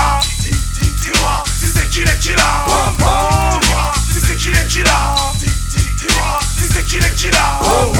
là. Dis-moi si c'est qui les qui là. Dis-moi si c'est qui les qui là. Dis-moi si c'est qui les qui là.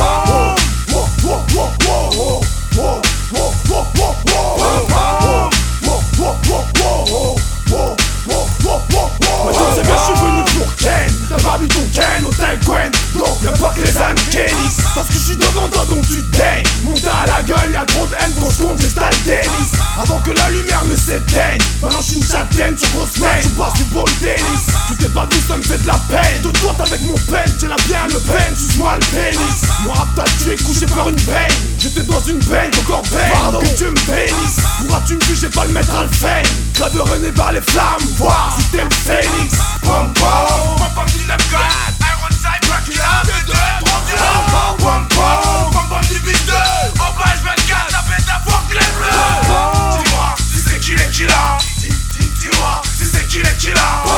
C'est bien, je suis venu pour Ken. T'as pas vu ton Ken au Taekwondo. Donc y'a pas que les âmes Kennis. Parce que je suis devant toi donc tu daignes. Monte à la gueule, y'a trop de haine quand je compte les stades tennis. Avant que la lumière ne s'éteigne. Maintenant je suis une châtaigne sur grosse main. Je passe du ball tennis. Tu t'es pas dit ça me fait de la peine. De toi avec mon peine, j'ai la bien le peine. Suce-moi le pénis. Moi rap t'as tué couché par une veine. J'étais dans une veine, encore veine. Pardon que tu me bénisses. Pourras-tu me juger, pas le mettre à le fait. Claveur rené par les flammes. Voir si t'es le phénix. Pom pom, pom pom 19 gars. Ironside, Dracula, 2-2, 3-0. Pom pom, pom pom 18-2. En page 24, ça fait ta fuck les bleus. Dis-moi si c'est qui les qui là. Dis-moi si c'est qui les qui là.